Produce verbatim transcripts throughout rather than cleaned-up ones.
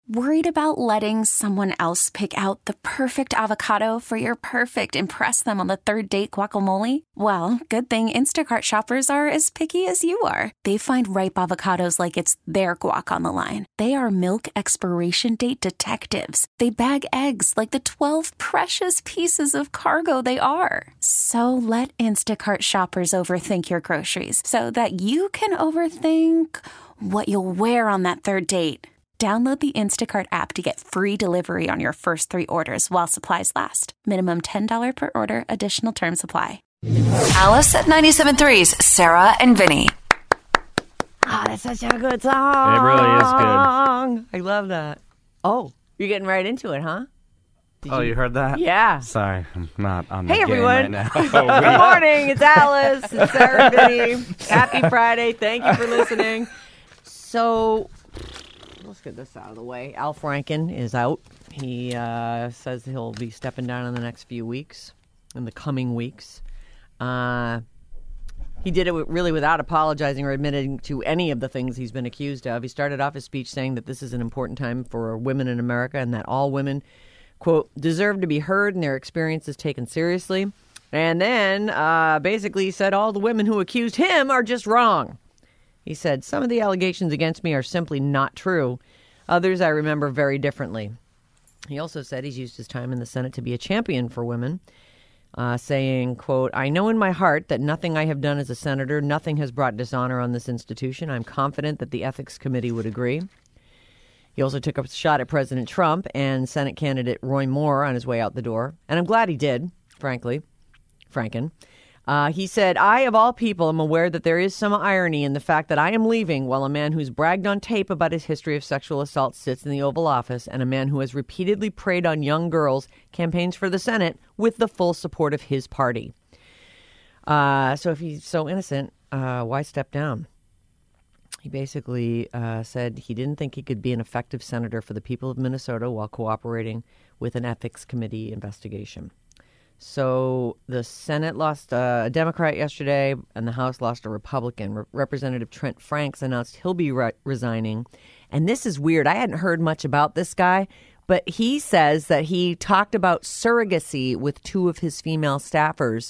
Worried about letting someone else pick out the perfect avocado for your perfect impress them on the third date guacamole? Well, good thing Instacart shoppers are as picky as you are. They find ripe avocados like it's their guac on the line. They are milk expiration date detectives. They bag eggs like the twelve precious pieces of cargo they are. So let Instacart shoppers overthink your groceries so that you can overthink what you'll wear on that third date. Download the Instacart app to get free delivery on your first three orders while supplies last. Minimum ten dollars per order. Additional terms apply. Alice at ninety-seven point three's Sarah and Vinny. Ah, oh, that's such a good song. It really is good. I love that. Oh, you're getting right into it, huh? Did oh, you... you heard that? Yeah. Sorry, I'm not on the hey, game everyone. right now. Good morning. It's Alice. It's Sarah and Vinny. Happy Friday. Thank you for listening. So... let's get this out of the way. Al Franken is out. He uh, says he'll be stepping down in the next few weeks, in the coming weeks. Uh, he did it really without apologizing or admitting to any of the things he's been accused of. He started off his speech saying that this is an important time for women in America and that all women, quote, deserve to be heard and their experiences taken seriously. And then uh, basically said all the women who accused him are just wrong. He said, some of the allegations against me are simply not true. Others I remember very differently. He also said he's used his time in the Senate to be a champion for women, uh, saying, quote, I know in my heart that nothing I have done as a senator, nothing has brought dishonor on this institution. I'm confident that the Ethics Committee would agree. He also took a shot at President Trump and Senate candidate Roy Moore on his way out the door. And I'm glad he did, frankly, Franken. Uh, he said, I, of all people, am aware that there is some irony in the fact that I am leaving while a man who's bragged on tape about his history of sexual assault sits in the Oval Office and a man who has repeatedly preyed on young girls campaigns for the Senate with the full support of his party. Uh, so if he's so innocent, uh, why step down? He basically uh, said he didn't think he could be an effective senator for the people of Minnesota while cooperating with an ethics committee investigation. So the Senate lost a Democrat yesterday, and the House lost a Republican. Re- Representative Trent Franks announced he'll be re- resigning. And this is weird. I hadn't heard much about this guy, but he says that he talked about surrogacy with two of his female staffers,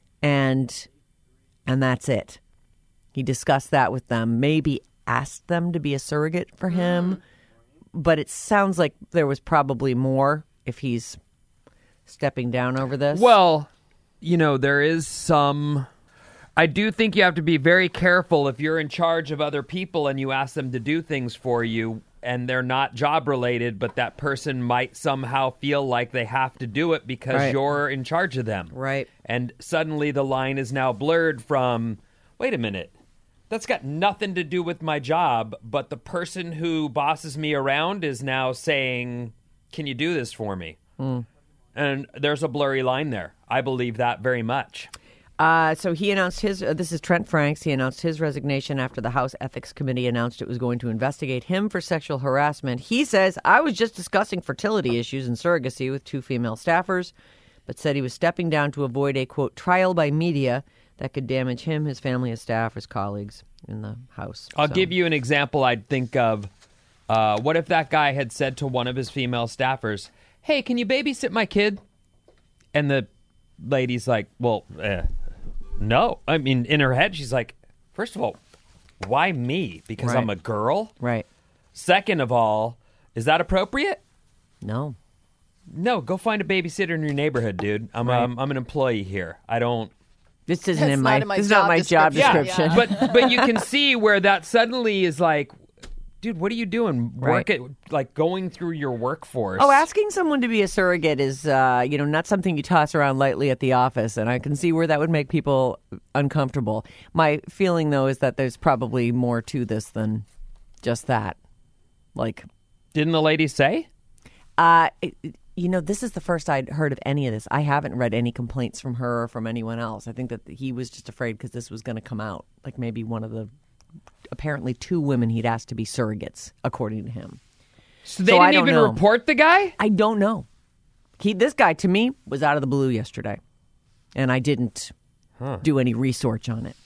and and that's it. He discussed that with them, maybe asked them to be a surrogate for him, mm-hmm. but it sounds like there was probably more if he's stepping down over this? Well, you know, there is some... I do think you have to be very careful if you're in charge of other people and you ask them to do things for you and they're not job-related, but that person might somehow feel like they have to do it because right. you're in charge of them. Right. And suddenly the line is now blurred from, wait a minute, that's got nothing to do with my job, but the person who bosses me around is now saying, can you do this for me? Mm. And there's a blurry line there. I believe that very much. Uh, so he announced his, uh, this is Trent Franks, he announced his resignation after the House Ethics Committee announced it was going to investigate him for sexual harassment. He says, I was just discussing fertility issues and surrogacy with two female staffers, but said he was stepping down to avoid a, quote, trial by media that could damage him, his family, his staff, his colleagues in the House. I'll so. give you an example I'd think of. Uh, what if that guy had said to one of his female staffers, hey, can you babysit my kid? And the lady's like, well, eh, no. I mean, in her head, she's like, first of all, why me? Because right. I'm a girl? Right. Second of all, is that appropriate? No. No, go find a babysitter in your neighborhood, dude. I'm right. um, I'm an employee here. I don't... This isn't That's in my, not in my this is job not my job description. Yeah, but, but you can see where that suddenly is like, dude, what are you doing? Work right. at, like going through your workforce. Oh, asking someone to be a surrogate is, uh, you know, not something you toss around lightly at the office, and I can see where that would make people uncomfortable. My feeling, though, is that there's probably more to this than just that. Like, didn't the lady say? Uh, it, you know, this is the first I'd heard of any of this. I haven't read any complaints from her or from anyone else. I think that he was just afraid because this was going to come out. Like maybe one of the apparently two women he'd asked to be surrogates, according to him. So they so didn't even know. report the guy? I don't know. He, this guy, to me, was out of the blue yesterday. And I didn't huh. do any research on it.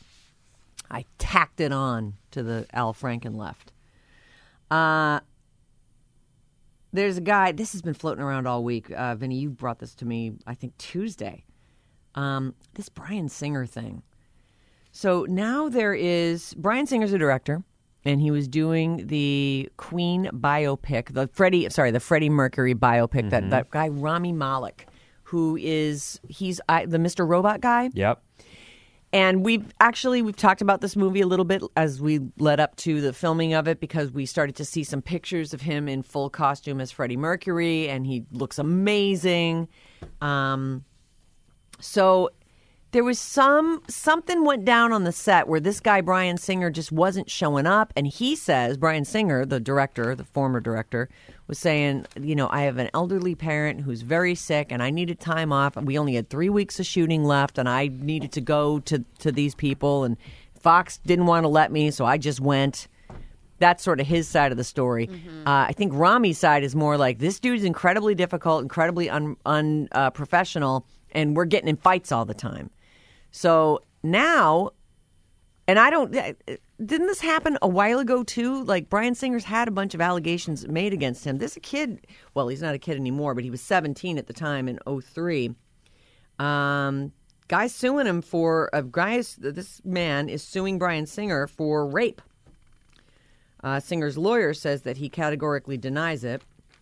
I tacked it on to the Al Franken left. Uh, there's a guy, this has been floating around all week. Uh, Vinny, you brought this to me, I think, Tuesday. Um, this Bryan Singer thing. So now there is, Bryan Singer's a director, and he was doing the Queen biopic, the Freddie, sorry, the Freddie Mercury biopic, mm-hmm. that, that guy Rami Malek, who is, he's I, the Mister Robot guy. Yep. And we've actually, we've talked about this movie a little bit as we led up to the filming of it, because we started to see some pictures of him in full costume as Freddie Mercury, and he looks amazing. Um, so there was some, something went down on the set where this guy, Bryan Singer, just wasn't showing up. And he says, Bryan Singer, the director, the former director, was saying, you know, I have an elderly parent who's very sick and I needed time off. We only had three weeks of shooting left and I needed to go to, to these people. And Fox didn't want to let me, so I just went. That's sort of his side of the story. Mm-hmm. Uh, I think Rami's side is more like, this dude's incredibly difficult, incredibly unprofessional, un, uh, professional, and we're getting in fights all the time. So now, and I don't, didn't this happen a while ago too? Like Bryan Singer's had a bunch of allegations made against him. This a kid, well, he's not a kid anymore, but he was seventeen at the time in oh three. Um, guy's suing him for, a guy is, this man is suing Bryan Singer for rape. Uh, Singer's lawyer says that he categorically denies it.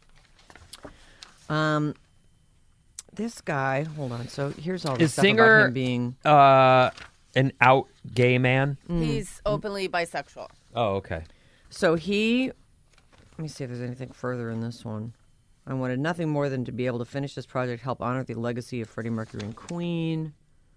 Um, This guy, hold on. So here's all this Is stuff Singer, about him being uh, an out gay man? Mm. He's openly bisexual. Oh, okay. So he, let me see if there's anything further in this one. I wanted nothing more than to be able to finish this project, help honor the legacy of Freddie Mercury and Queen.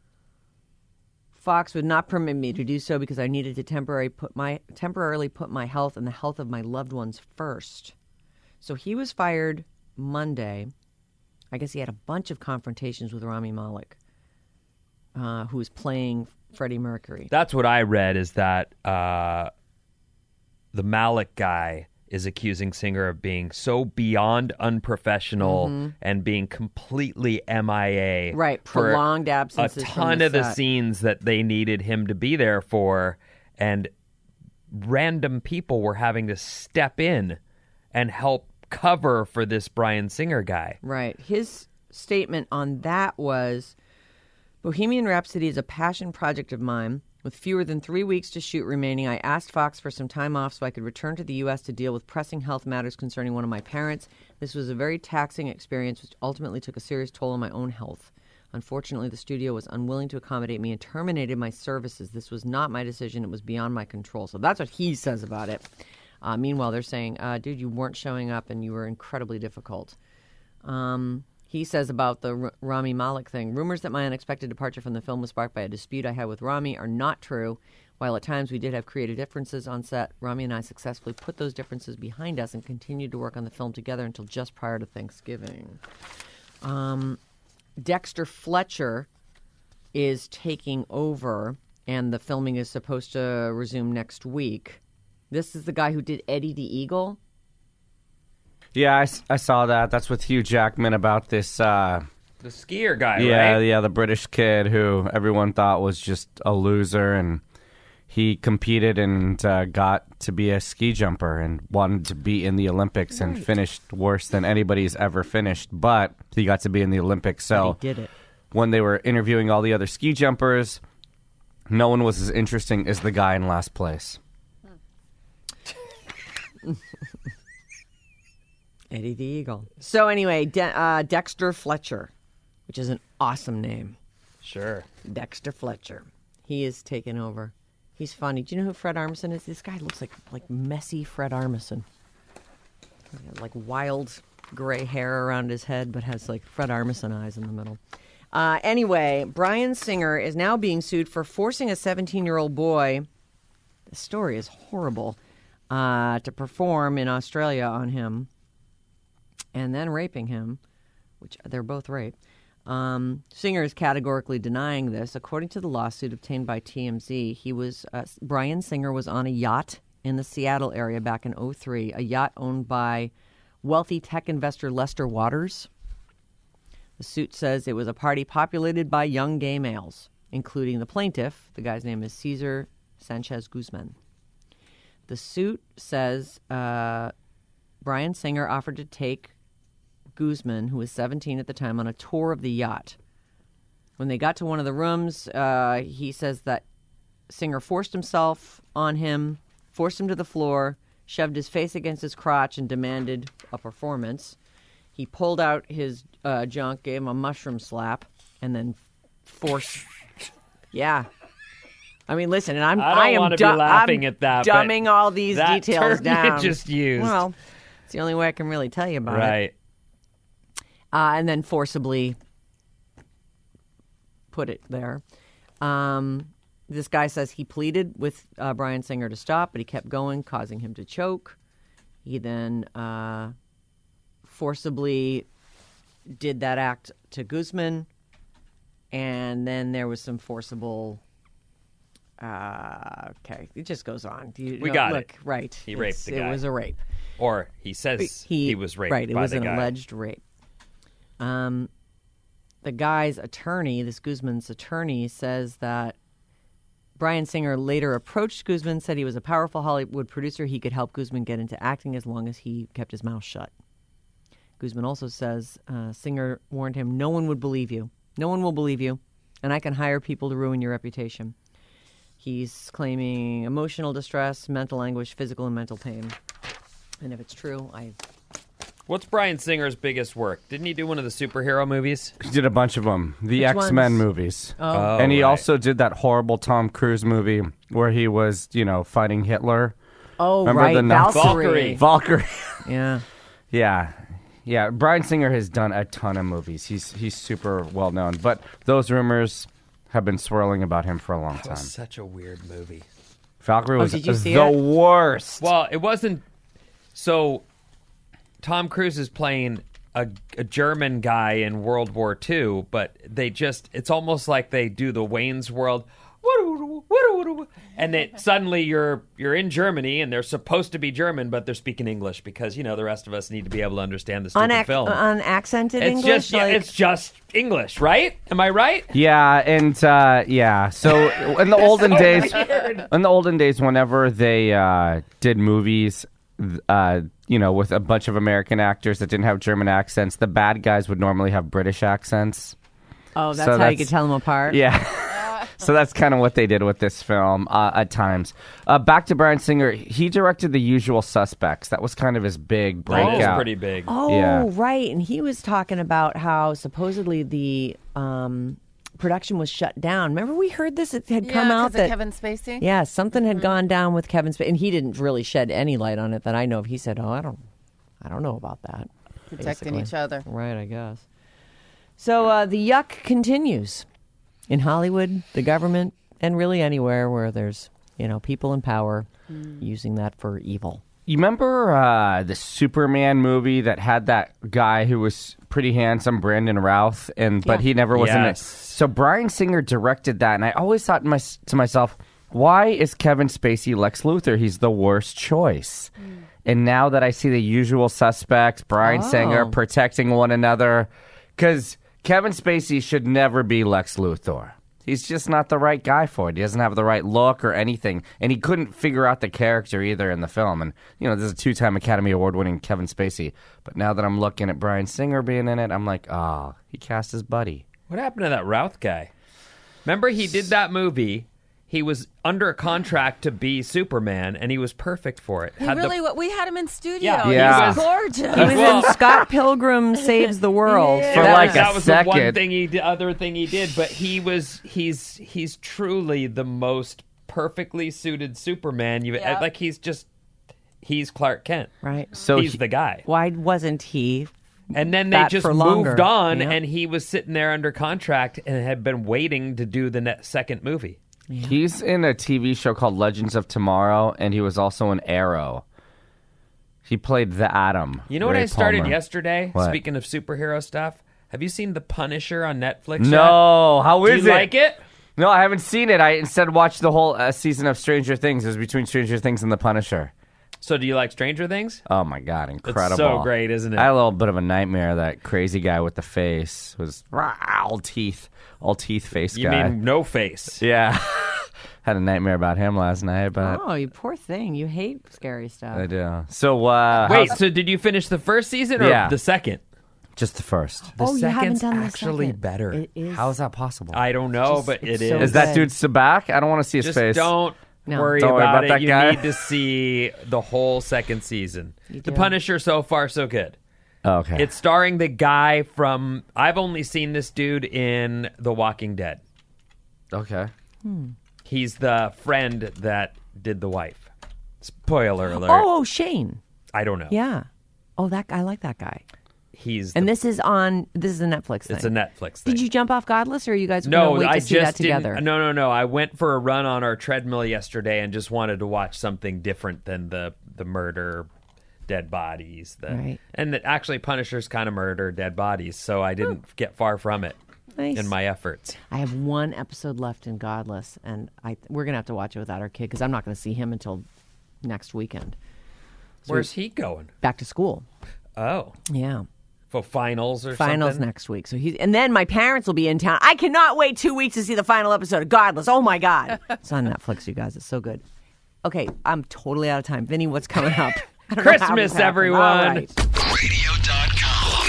Fox would not permit me to do so because I needed to temporarily put my temporarily put my health and the health of my loved ones first. So he was fired Monday. I guess he had a bunch of confrontations with Rami Malek, uh, who was playing Freddie Mercury. That's what I read, is that uh, the Malek guy is accusing Singer of being so beyond unprofessional mm-hmm. and being completely M I A. Right, prolonged absences. A ton from the of the set. scenes that they needed him to be there for, and random people were having to step in and help cover for this Bryan Singer guy. Right. His statement on that was, Bohemian Rhapsody is a passion project of mine. With fewer than three weeks to shoot remaining, I asked Fox for some time off so I could return to the U S to deal with pressing health matters concerning one of my parents. This was a very taxing experience, which ultimately took a serious toll on my own health. Unfortunately, the studio was unwilling to accommodate me and terminated my services. This was not my decision. It was beyond my control. So that's what he says about it. Uh, meanwhile, they're saying, uh, dude, you weren't showing up and you were incredibly difficult. Um, he says about the R- Rami Malek thing, rumors that my unexpected departure from the film was sparked by a dispute I had with Rami are not true. While at times we did have creative differences on set, Rami and I successfully put those differences behind us and continued to work on the film together until just prior to Thanksgiving. Um, Dexter Fletcher is taking over, and the filming is supposed to resume next week. This is the guy who did Eddie the Eagle. Yeah, I, I saw that. That's with Hugh Jackman about this. Uh, the skier guy, yeah, right? Yeah, the British kid who everyone thought was just a loser, and he competed and uh, got to be a ski jumper and wanted to be in the Olympics right. and finished worse than anybody's ever finished, but he got to be in the Olympics. So but he did it. When they were interviewing all the other ski jumpers, no one was as interesting as the guy in last place. Eddie the Eagle. So anyway, De- uh, Dexter Fletcher, which is an awesome name. Sure. Dexter Fletcher. He is taking over. He's funny. Do you know who Fred Armisen is? This guy looks like like messy Fred Armisen. Like wild gray hair around his head, but has like Fred Armisen eyes in the middle. Uh, anyway, Bryan Singer is now being sued for forcing a seventeen-year-old boy, the story is horrible, uh, to perform in Australia on him and then raping him, which they're both rape. Um, Singer is categorically denying this. According to the lawsuit obtained by T M Z, he was uh, Bryan Singer was on a yacht in the Seattle area back in oh three, a yacht owned by wealthy tech investor Lester Waters. The suit says it was a party populated by young gay males, including the plaintiff. The guy's name is Cesar Sanchez Guzman. The suit says uh, Bryan Singer offered to take Guzman, who was seventeen at the time, on a tour of the yacht. When they got to one of the rooms, uh, he says that Singer forced himself on him, forced him to the floor, shoved his face against his crotch, and demanded a performance. He pulled out his uh, junk, gave him a mushroom slap, and then forced... yeah. I mean, listen, and I'm I don't I am wanna be du- laughing I'm at that, but dumbing all these that details term you down. just used. Well, it's the only way I can really tell you about it. Right. Uh, and then forcibly put it there. Um, this guy says he pleaded with uh, Bryan Singer to stop, but he kept going, causing him to choke. He then uh, forcibly did that act to Guzman, and then there was some forcible... Uh, okay, it just goes on. You, We no, got look, it. Right. He It's- raped the guy. It was a rape. Or he says he, was raped right, it by was the an guy. alleged rape. Um, the guy's attorney, this Guzman's attorney, says that Bryan Singer later approached Guzman, said he was a powerful Hollywood producer. He could help Guzman get into acting as long as he kept his mouth shut. Guzman also says uh, Singer warned him, no one would believe you. No one will believe you, and I can hire people to ruin your reputation. He's claiming emotional distress, mental anguish, physical and mental pain. And if it's true, I... What's Bryan Singer's biggest work? Didn't he do one of the superhero movies? He did a bunch of them. The Which X-Men ones? movies. Oh. And he right. also did that horrible Tom Cruise movie where he was, you know, fighting Hitler. Oh, Remember right, the Nazi- Valkyrie. Valkyrie. Valkyrie. Yeah. Yeah. Yeah. Bryan Singer has done a ton of movies. He's he's super well known. But those rumors have been swirling about him for a long That time. was such a weird movie. Valkyrie was did you see the it? worst. Well, it wasn't. So, Tom Cruise is playing a, a German guy in World War Two, but they just, it's almost like they do the Wayne's World. And then suddenly you're you're in Germany and they're supposed to be German, but they're speaking English because, you know, the rest of us need to be able to understand the stupid Unac- film. unaccented it's English? just yeah, like, it's just English, right? Am I right? Yeah, and uh, yeah. So in the olden So days, weird. in the olden days, whenever they uh, did movies, uh, you know, with a bunch of American actors that didn't have German accents, the bad guys would normally have British accents. oh, that's so how you that's- could tell them apart? Yeah. So that's kind of what they did with this film uh, at times. Uh, back to Bryan Singer. He directed The Usual Suspects. That was kind of his big breakout. That is pretty big. Oh, Yeah. right. And he was talking about how supposedly the um, production was shut down. Remember we heard this? It had Yeah, come out 'cause of that Kevin Spacey? Yeah, something had gone down with Kevin Spacey, and he didn't really shed any light on it that I know of. He said, "Oh, I don't, I don't know about that." Protecting basically. each other. Right, I guess. So uh, the yuck continues in Hollywood, the government, and really anywhere where there's, you know, people in power using that for evil. You remember uh, the Superman movie that had that guy who was pretty handsome, Brandon Routh, and but Yeah. he never was in it. Yes. So Bryan Singer directed that, and I always thought to, my, to myself, why is Kevin Spacey Lex Luthor? He's the worst choice. And now that I see The Usual Suspects, Bryan Oh. Singer protecting one another, because Kevin Spacey should never be Lex Luthor. He's just not the right guy for it. He doesn't have the right look or anything. And he couldn't figure out the character either in the film. And, you know, this is a two-time Academy Award-winning Kevin Spacey. But now that I'm looking at Bryan Singer being in it, I'm like, oh, he cast his buddy. What happened to that Routh guy? Remember he did that movie. He was under a contract to be Superman, and he was perfect for it. He Had the- really, what we had him in studio. Yeah, He Yeah. was gorgeous. He was Well- in Scott Pilgrim Saves the World. Yeah. For that like was, a that was the one second. thing he did, other thing he did, but he was he's he's truly the most perfectly suited Superman. You Yeah. like he's just he's Clark Kent. Right. So he's he- the guy. Why wasn't he? And then they that just for moved longer, on, yeah. and he was sitting there under contract and had been waiting to do the ne- second movie. He's in a T V show called Legends of Tomorrow, and he was also in Arrow. He played the Atom. You know what Ray I started Palmer. yesterday? What? Speaking of superhero stuff, have you seen The Punisher on Netflix? No, how yet? is Do you it? like it? No, I haven't seen it. I instead watched the whole uh, season of Stranger Things. It was between Stranger Things and The Punisher. So do you like Stranger Things? Oh my god, incredible! It's so great, isn't it? I had a little bit of a nightmare. That crazy guy with the face was rah, all teeth, all teeth face You guy. mean no face? Yeah, had a nightmare about him last night, but Oh, you poor thing. You hate scary stuff. I do. So, uh, Wait, how's- so did you finish the first season or Yeah. the second? just the first. The oh, you haven't second's done the actually second. better. It is. How is that possible? I don't know, Just- but it it's is. so is that good. dude Sabak? I don't want to see his Just face. don't No. worry Don't worry about, about it. that You guy. need to see the whole second season. You The do. Punisher so far so good. Oh, okay. It's starring the guy from. I've only seen this dude in The Walking Dead. okay. He's the friend that did the wife. Spoiler alert. Oh, Shane. I don't know. Yeah. Oh, that I like that guy. He's And the, this is on. This is a Netflix thing. it's a Netflix thing. Did you jump off Godless, or are you guys No, gonna wait to I see just that together? didn't. No, no, no. I went for a run on our treadmill yesterday and just wanted to watch something different than the the murder, dead bodies. The, Right. And that actually Punisher's kind of murder, dead bodies. So I didn't get far from it Nice. in my efforts. I have one episode left in Godless, and I we're gonna have to watch it without our kid because I'm not gonna see him until next weekend. Where's he going? Back to school. Oh, Yeah. for finals or Finals something? next week. So he's and then my parents will be in town. I cannot wait two weeks to see the final episode of Godless. Oh my God. It's on Netflix, you guys. It's so good. Okay, I'm totally out of time. Vinny, what's coming up? I don't know how Christmas, this happened. everyone. All right. radio dot com.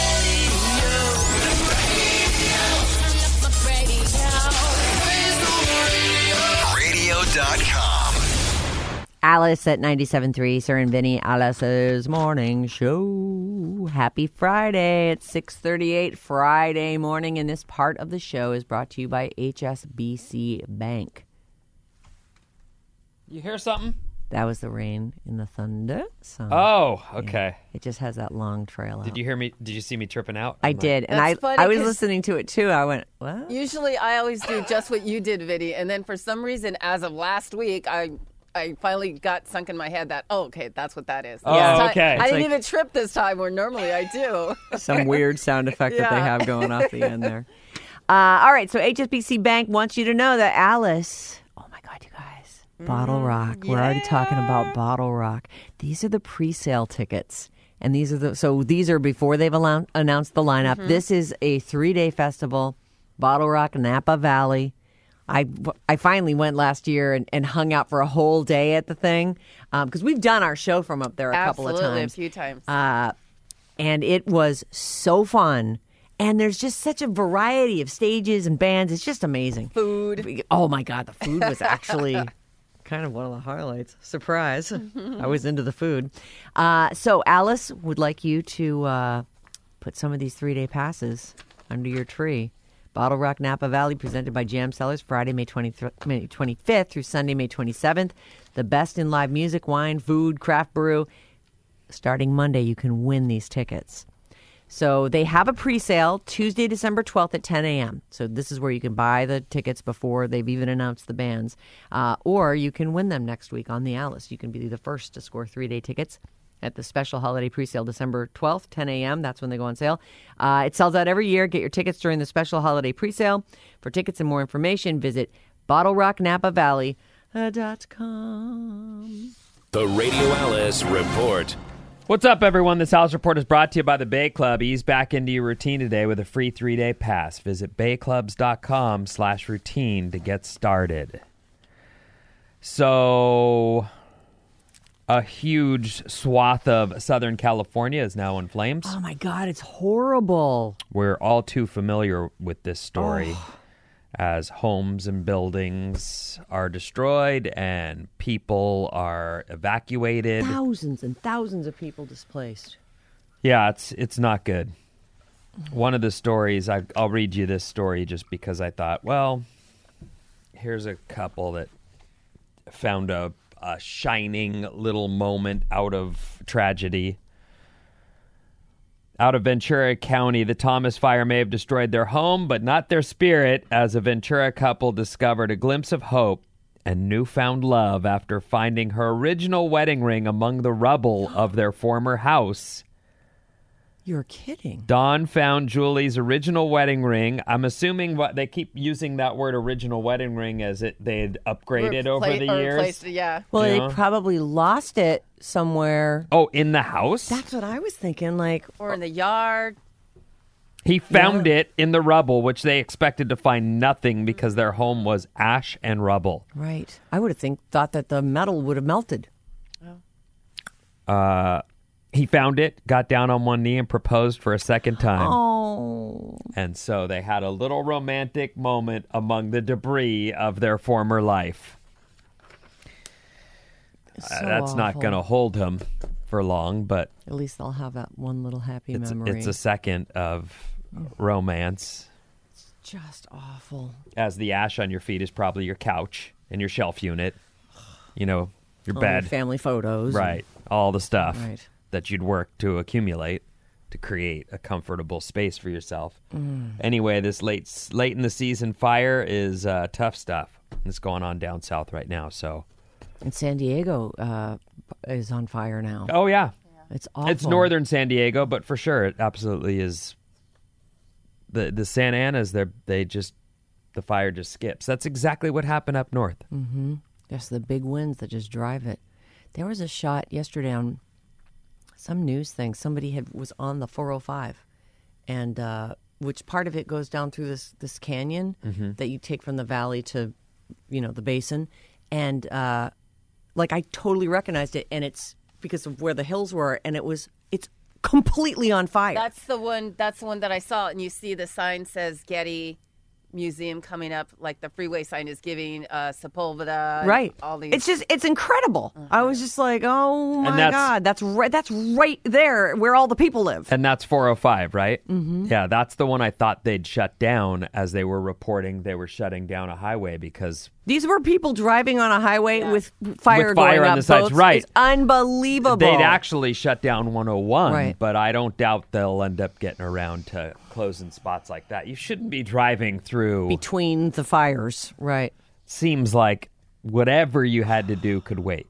radio dot com. Alice at ninety-seven point three, Sir and Vinny, Alice's morning show. Happy Friday. It's six thirty-eight Friday morning, and this part of the show is brought to you by H S B C Bank. You hear something? That was the rain in the thunder song. Oh, okay. It just has that long trail out. Did you hear me? Did you see me tripping out? I I'm like, did, and That's I funny I was 'cause- listening to it too. I went, what? Usually, I always do just what you did, Vinny, and then for some reason, as of last week, I I finally got sunk in my head that oh, okay, that's what that is. Oh, This time- okay. I It's didn't like- even trip this time, where normally I do. Some weird sound effect that they Yeah. have going off the end there. Uh, all right, so H S B C Bank wants you to know that Alice, oh my God, you guys, Bottle Rock. We're already talking about Bottle Rock. These are the pre-sale tickets. And these are the, so these are before they've allow, announced the lineup. This is a three-day festival, Bottle Rock, Napa Valley. I, I finally went last year and, and hung out for a whole day at the thing because we've done our show from up there a couple of Absolutely, times. a few times. Uh, and it was so fun. And there's just such a variety of stages and bands. It's just amazing. Food. Oh my God, the food was actually kind of one of the highlights. Surprise. I was into the food. Uh, so Alice would like you to uh, put some of these three-day passes under your tree. Bottle Rock Napa Valley, presented by Jam Cellars, Friday, May twenty-fifth through Sunday, May twenty-seventh. The best in live music, wine, food, craft brew. Starting Monday, you can win these tickets. So they have a pre-sale Tuesday, December twelfth at ten a.m. So this is where you can buy the tickets before they've even announced the bands. Uh, or you can win them next week on the Alice. You can be the first to score three-day tickets at the special holiday pre-sale December twelfth, ten a.m. That's when they go on sale. Uh, it sells out every year. Get your tickets during the special holiday pre-sale. For tickets and more information, visit bottle rock napa valley dot com. The Radio Alice Report. What's up, everyone? This Alice Report is brought to you by the Bay Club. Ease back into your routine today with a free three-day pass. Visit bayclubs.com slash routine to get started. So, a huge swath of Southern California is now in flames. Oh my God, it's horrible. We're all too familiar with this story as homes and buildings are destroyed and people are evacuated. Thousands and thousands of people displaced. Yeah, it's it's not good. One of the stories, I, I'll read you this story just because I thought, well, here's a couple that found a, a shining little moment out of tragedy. Out of Ventura County, the Thomas fire may have destroyed their home, but not their spirit, as a Ventura couple discovered a glimpse of hope and newfound love after finding her original wedding ring among the rubble of their former house. You're kidding. Dawn found Julie's original wedding ring. I'm assuming what they keep using that word original wedding ring as it they'd upgraded over Repla- the or years. replaced it, yeah. Well, Yeah. they probably lost it somewhere. Oh, in the house? That's what I was thinking. Like, Or in the yard. He found it in the rubble, which they expected to find nothing because their home was ash and rubble. Right. I would have think thought that the metal would have melted. Uh, he found it, got down on one knee, and proposed for a second time. Oh. And so they had a little romantic moment among the debris of their former life. So Uh, that's not awful. going to hold him for long, but At least they'll have that one little happy it's, memory. it's a second of romance, Just awful. as the ash on your feet is probably your couch and your shelf unit, you know, your All bed, your family photos. right, all the stuff Right. that you'd work to accumulate to create a comfortable space for yourself. Mm. Anyway, this late late in the season fire is uh, tough stuff. It's going on down south right now, so... And San Diego uh, is on fire now. Oh, yeah. It's awful. It's northern San Diego, but for sure, it absolutely is. The the Santa Anas, they they just, the fire just skips. That's exactly what happened up north. Mm-hmm. Yes, the big winds that just drive it. There was a shot yesterday on some news thing. Somebody had was on the four oh five, and uh, which part of it goes down through this this canyon Mm-hmm. that you take from the valley to, you know, the basin, and uh, like I totally recognized it, and it's because of where the hills were, and it was it's completely on fire. That's the one. That's the one that I saw, and you see the sign says Getty Museum coming up, like the freeway sign is giving uh, Sepulveda. and Right. All these. It's just, it's incredible. I was just like, oh my that's- God, that's right, that's right there where all the people live. And that's four oh five, right? Mm-hmm. Yeah, that's the one I thought they'd shut down as they were reporting they were shutting down a highway because These were people driving on a highway with fire, With fire going on up the sides, both. right. It's unbelievable. they'd actually shut down one oh one, Right. but I don't doubt they'll end up getting around to closing spots like that. You shouldn't be driving through. Between the fires, right. Seems like whatever you had to do could wait.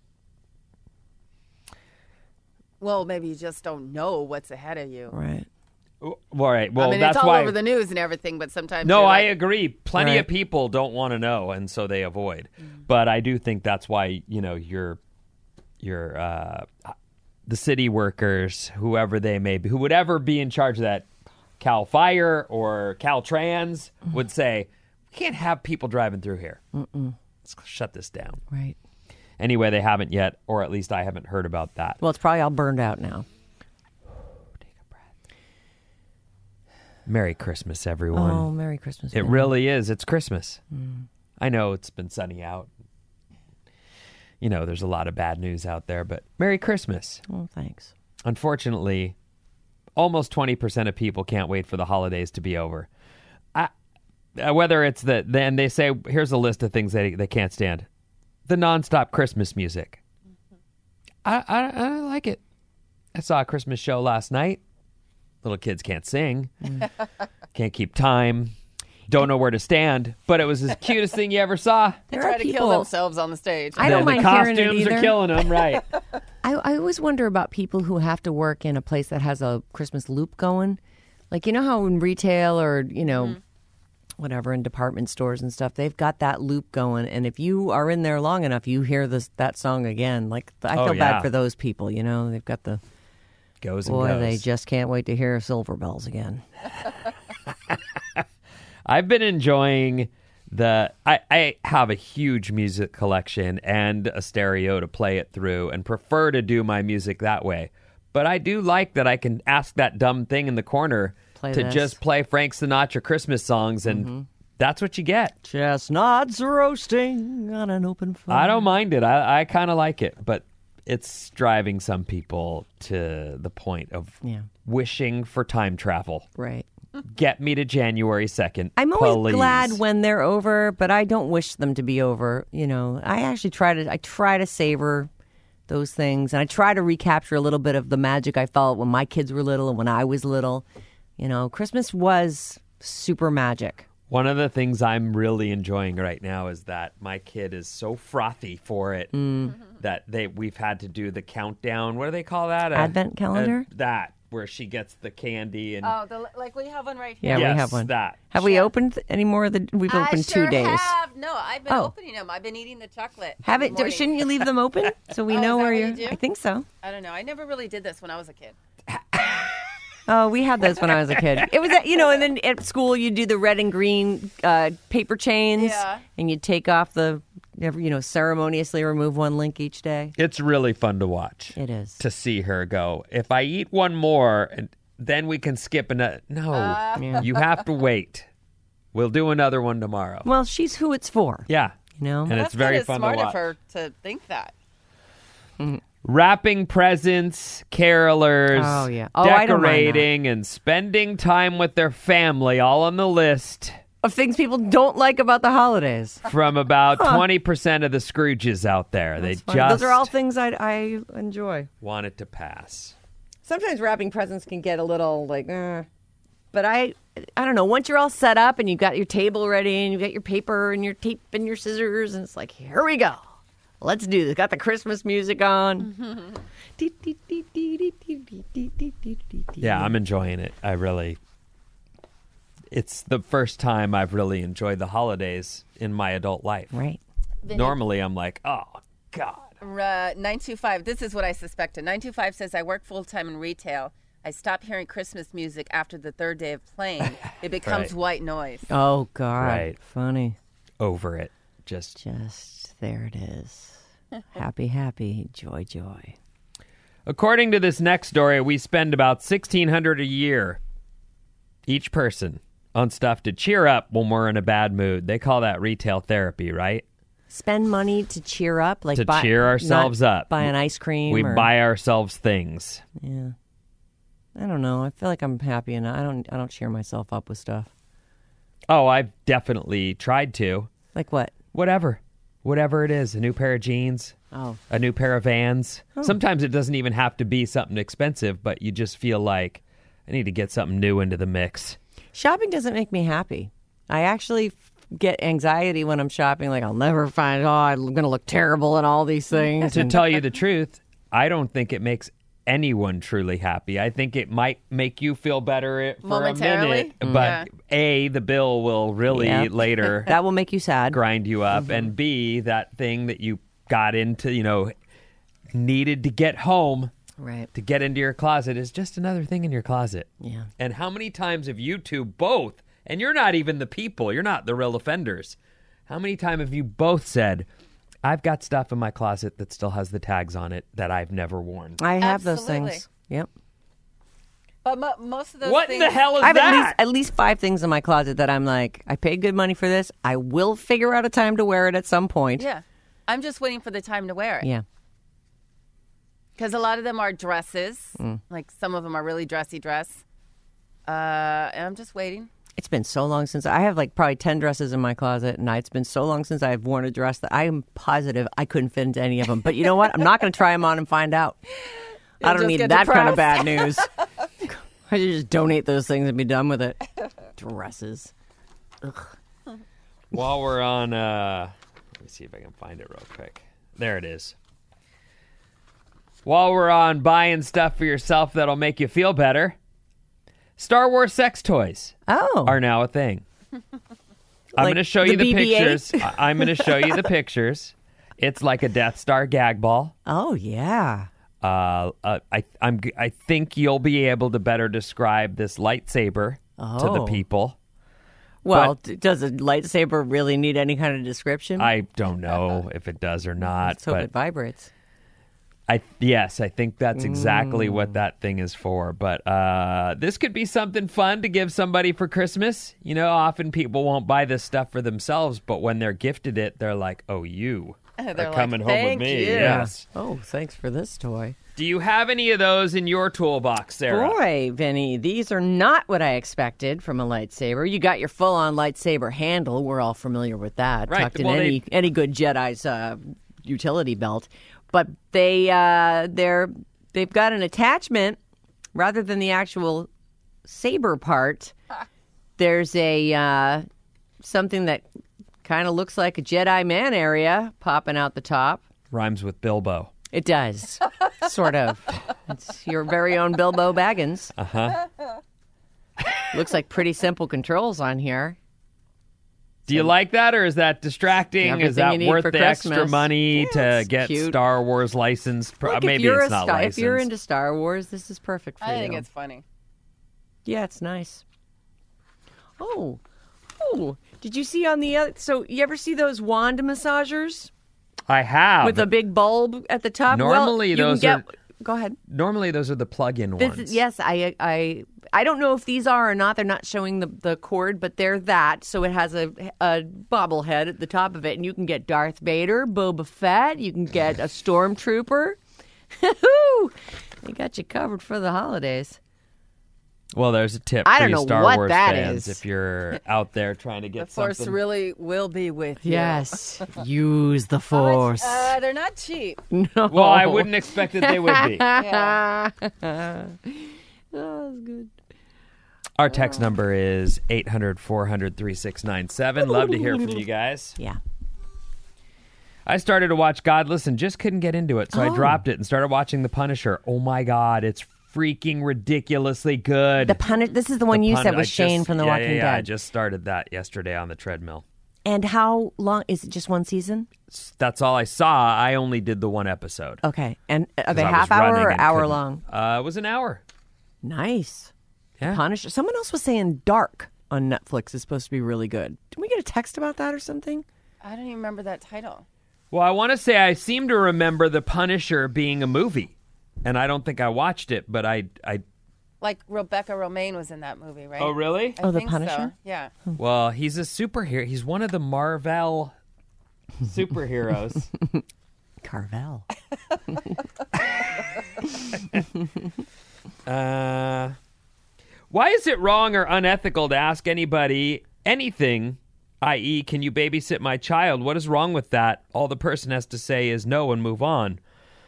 well, maybe you just don't know what's ahead of you. Right. All right. Well, I mean, that's it's all why. over the news and everything, but sometimes No, you're I like, agree. Plenty Right. of people don't want to know, and so they avoid. Mm. But I do think that's why you know your your uh, the city workers, whoever they may be, who would ever be in charge of that, Cal Fire or Caltrans, Mm-hmm. would say, "We can't have people driving through here. Mm-mm. Let's shut this down." Right. Anyway, they haven't yet, or at least I haven't heard about that. Well, it's probably all burned out now. Merry Christmas, everyone. Oh, Merry Christmas. It man. really is. It's Christmas. Mm. I know it's been sunny out. You know, there's a lot of bad news out there, but Merry Christmas. Oh, thanks. Unfortunately, almost twenty percent of people can't wait for the holidays to be over. I, uh, whether it's the, then they say, here's a list of things they, they can't stand. The nonstop Christmas music. I, I, I like it. I saw a Christmas show last night. Little kids can't sing, can't keep time, don't know where to stand, but it was the cutest thing you ever saw. they There try are to people- kill themselves on the stage. I don't the, mind the hearing it costumes either. are killing them, right? I, I always wonder about people who have to work in a place that has a Christmas loop going. Like, you know how in retail or, you know, Mm-hmm. whatever, in department stores and stuff, they've got that loop going. And if you are in there long enough, you hear this that song again. Like, I Oh, feel yeah. bad for those people, you know? They've got the, Goes and boy, goes. they just can't wait to hear Silver Bells again. I've been enjoying the. I, I have a huge music collection and a stereo to play it through, and prefer to do my music that way. But I do like that I can ask that dumb thing in the corner Play to this. just play Frank Sinatra Christmas songs, and that's what you get. Chestnuts roasting on an open fire. I don't mind it. I, I kind of like it, but it's driving some people to the point of Yeah. wishing for time travel. Right. Get me to January second. I'm always please. glad when they're over, but I don't wish them to be over. You know, I actually try to I try to savor those things, and I try to recapture a little bit of the magic I felt when my kids were little and when I was little. You know, Christmas was super magic. One of the things I'm really enjoying right now is that my kid is so frothy for it Mm. that they we've had to do the countdown. What do they call that? A- Advent calendar? a- that where she gets the candy and Oh, the, like we have one right here. Yeah, Yes, we have one. that. Have we opened any more of the? We've I opened sure two days. have. No, I've been Oh. opening them. I've been eating the chocolate. Have every it? morning. Shouldn't you leave them open so we Oh, know is that where what you're? you do? I think so. I don't know. I never really did this when I was a kid. Oh, we had those when I was a kid. It was, you know, and then at school you do the red and green uh, paper chains, Yeah. and you take off the, you know, ceremoniously remove one link each day. It's really fun to watch. It is. To see her go, if I eat one more, and then we can skip another. No, Yeah. you have to wait. We'll do another one tomorrow. Well, she's who it's for. Yeah. You know? And That's it's very kinda fun smart to watch. of her to think that. Wrapping presents, carolers, Oh, yeah. Oh, I don't mind that. decorating, and spending time with their family, all on the list Of things people don't like about the holidays. from about twenty percent of the Scrooges out there. They It's fun. just Those are all things I, I enjoy. want it to pass. Sometimes wrapping presents can get a little like, eh. But I, I don't know. Once you're all set up and you've got your table ready and you've got your paper and your tape and your scissors, and it's like, here we go. Let's do this. Got the Christmas music on. Yeah, I'm enjoying it. I really. It's the first time I've really enjoyed the holidays in my adult life. Right. Normally, I'm like, oh, God. Uh, nine two five, this is what I suspected. nine two five says, I work full-time in retail. I stopped hearing Christmas music after the third day of playing. It becomes Right. white noise. Oh, God. Right. Funny. Over it. Just. Just there it is. Happy, happy, joy, joy. According to this next story, we spend about sixteen hundred dollars a year, each person, on stuff to cheer up when we're in a bad mood. They call that retail therapy, right? Spend money to cheer up, like To buy, cheer ourselves not up. Buy an ice cream. We or, buy ourselves things. Yeah. I don't know. I feel like I'm happy, and I don't. I don't cheer myself up with stuff. Oh, I've definitely tried to. Like what? Whatever. Whatever it is. A new pair of jeans. Oh. A new pair of Vans. Sometimes it doesn't even have to be something expensive, but you just feel like I need to get something new into the mix. Shopping doesn't make me happy. I actually f- get anxiety when I'm shopping. Like, I'll never find, oh, I'm going to look terrible in all these things. To and- tell you the truth, I don't think it makes anyone truly happy. I think it might make you feel better for a Momentarily? minute, but Yeah. A, the bill will really Yeah. later that will make you sad. grind you up, and B, that thing that you got into, you know, needed to get home Right. to get into your closet is just another thing in your closet. Yeah. And how many times have you two both, and you're not even the people, you're not the real offenders, how many times have you both said, I've got stuff in my closet that still has the tags on it that I've never worn? I have those Absolutely. things. Yep. But mo- most of those What things... in the hell is I have at least, that? at least five things in my closet that I'm like, I paid good money for this. I will figure out a time to wear it at some point. Yeah. I'm just waiting for the time to wear it. Yeah. Because a lot of them are dresses. Mm. Like some of them are really dressy dress. Uh, and I'm just waiting. It's been so long since I have like probably ten dresses in my closet, and it's been so long since I've worn a dress that I am positive I couldn't fit into any of them. But you know what? I'm not going to try them on and find out. I You'll don't just need get that kind of depressed. bad news. I should just donate those things and be done with it. Dresses. While we're on, uh, let me see if I can find it real quick. There it is. While we're on buying stuff for yourself that'll make you feel better, Star Wars sex toys Oh. are now a thing. I'm Like going to show the you the B B eight? pictures. I- I'm going to show you the pictures. It's like a Death Star gag ball. Oh, yeah. Uh, uh, I I'm g- I think you'll be able to better describe this lightsaber to the Oh. people. Well, But- d- does a lightsaber really need any kind of description? I don't know if it does or not, Let's hope but it vibrates. I yes, I think that's exactly Mm. what that thing is for. But uh, this could be something fun to give somebody for Christmas. You know, often people won't buy this stuff for themselves, but when they're gifted it, they're like, "Oh, you They're are like, coming home with "Thank me." you." Yes. Oh, thanks for this toy. Do you have any of those in your toolbox, Sarah? Boy, Vinny, these are not what I expected from a lightsaber. You got your full-on lightsaber handle. We're all familiar with that. Right. Tucked in Well, they- any any good Jedi's uh, utility belt. But they uh, they're they've got an attachment rather than the actual saber part. There's a uh, something that kind of looks like a Jedi man area popping out the top. Rhymes with Bilbo. It does, sort of. It's your very own Bilbo Baggins. Uh huh. Looks like pretty simple controls on here. Do you like that, or is that distracting? Everything Is that you need worth for the extra Christmas. money Yeah, to it's get cute. Star Wars licensed? Pro- Look, Maybe if you're it's a not Star, licensed. if you're into Star Wars, this is perfect for I you. think it's funny. Yeah, it's nice. Oh, oh! Did you see on the other? So you ever see those wand massagers I have. with a big bulb at the top? Normally well, you those can are- get, Go ahead. Normally, those are the plug-in This ones. is, yes, I, I, I don't know if these are or not. They're not showing the, the cord, but they're that. So it has a, a bobblehead at the top of it, and you can get Darth Vader, Boba Fett. You can get a stormtrooper. They got you covered for the holidays. Well, there's a tip I for don't you know Star what Wars that fans is. if you're out there trying to The get force something. really will be with you. Yes, use the How much- force. Uh, they're not cheap. no. Well, I wouldn't expect that they would be. Yeah. Oh, that's good. Our text number is eight hundred, four hundred, thirty-six ninety-seven. Love to hear from you guys. Yeah. I started to watch Godless and just couldn't get into it, so I Oh. dropped it and started watching The Punisher. Oh my God, it's freaking ridiculously good. The pun- This is the one The you Pun- said I was Shane just- from The yeah, Walking yeah, yeah, I Dead. just started that yesterday on the treadmill. And how long is it? Just one season? That's all I saw. I only did the one episode. Okay. And are they 'Cause I was half hour running or and hour couldn't- long? Uh, it was an hour. Nice. Yeah. Punisher. Someone else was saying Dark on Netflix is supposed to be really good. Did we get a text about that or something? I don't even remember that title. Well, I want to say I seem to remember The Punisher being a movie, and I don't think I watched it, but I, I. Like Rebecca Romaine was in that movie, right? Oh, really? I Oh, The think so. Punisher? Yeah. Well, he's a superhero. He's one of the Marvel superheroes. Carvel. uh, why is it wrong or unethical to ask anybody anything, that is, can you babysit my child? What is wrong with that? All the person has to say is no and move on.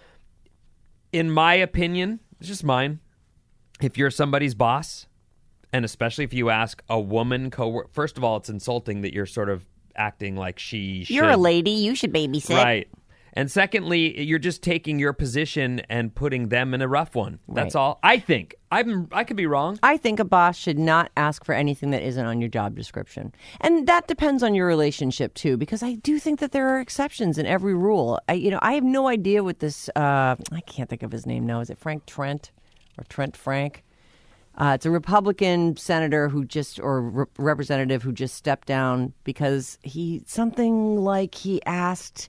In my opinion, it's just mine. If you're somebody's boss, and especially if you ask a woman co first of all, it's insulting that you're sort of acting like she should. You're a lady. You should babysit. Right. And secondly, you're just taking your position and putting them in a rough one. That's Right. all. I think. I'm I could be wrong. I think a boss should not ask for anything that isn't on your job description. And that depends on your relationship too, because I do think that there are exceptions in every rule. I you know, I have no idea what this uh I can't think of his name now. Is it Frank Trent or Trent Frank? Uh, it's a Republican senator who just, or re- representative who just stepped down because he, something like he asked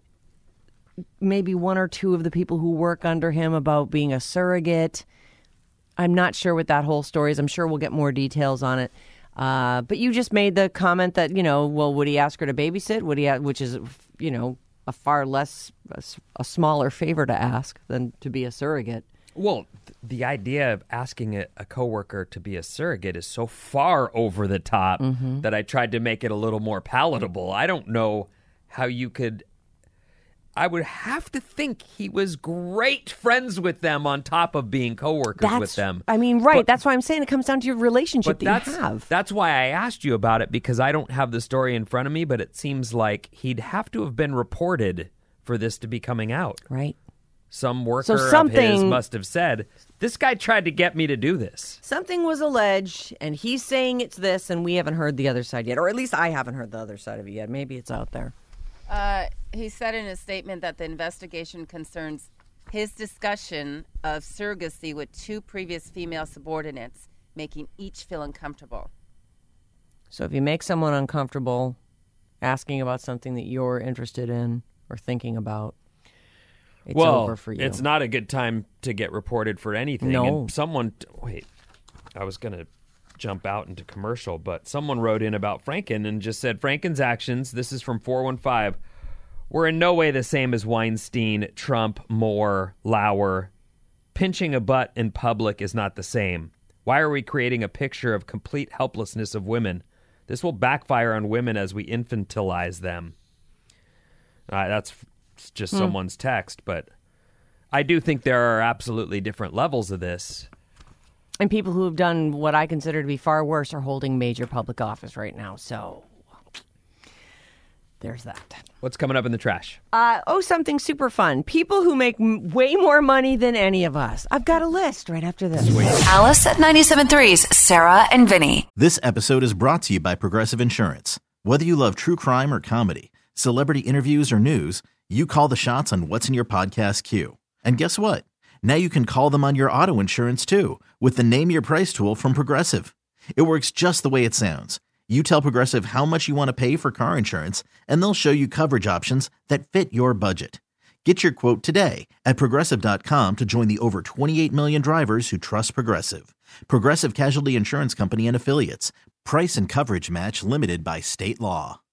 maybe one or two of the people who work under him about being a surrogate. I'm not sure what that whole story is. I'm sure we'll get more details on it. Uh, but you just made the comment that, you know, well, would he ask her to babysit? Would he, which is, you know, a far less, a, a smaller favor to ask than to be a surrogate. Well, th- the idea of asking a, a coworker to be a surrogate is so far over the top Mm-hmm. that I tried to make it a little more palatable. I don't know how you could. I would have to think he was great friends with them on top of being coworkers That's, with them. I mean, right. But- that's why I'm saying it comes down to your relationship But that that's you have. that's why I asked you about it, because I don't have the story in front of me, but it seems like he'd have to have been reported for this to be coming out. Right. Some worker So of his something- must have said, this guy tried to get me to do this. Something was alleged, and he's saying it's this, and we haven't heard the other side yet. Or at least I haven't heard the other side of it yet. Maybe it's out there. Uh, he said in a statement that the investigation concerns his discussion of surrogacy with two previous female subordinates, making each feel uncomfortable. So if you make someone uncomfortable asking about something that you're interested in or thinking about, it's well, over for you. it's not a good time to get reported for anything. No. And someone, wait, I was going to jump out into commercial, but someone wrote in about Franken and just said, Franken's actions, this is from four one five, were in no way the same as Weinstein, Trump, Moore, Lauer. Pinching a butt in public is not the same. Why are we creating a picture of complete helplessness of women? This will backfire on women as we infantilize them. Uh, that's f- just Hmm. someone's text, but I do think there are absolutely different levels of this. And people who have done what I consider to be far worse are holding major public office right now. So there's that. What's coming up in the trash? Uh, oh, something super fun. People who make m- way more money than any of us. I've got a list right after this. Alice at ninety-seven point three's Sarah and Vinny. This episode is brought to you by Progressive Insurance. Whether you love true crime or comedy, celebrity interviews or news, you call the shots on what's in your podcast queue. And guess what? Now you can call them on your auto insurance too with the Name Your Price tool from Progressive. It works just the way it sounds. You tell Progressive how much you want to pay for car insurance, and they'll show you coverage options that fit your budget. Get your quote today at Progressive dot com to join the over twenty-eight million drivers who trust Progressive. Progressive Casualty Insurance Company and Affiliates. Price and coverage match limited by state law.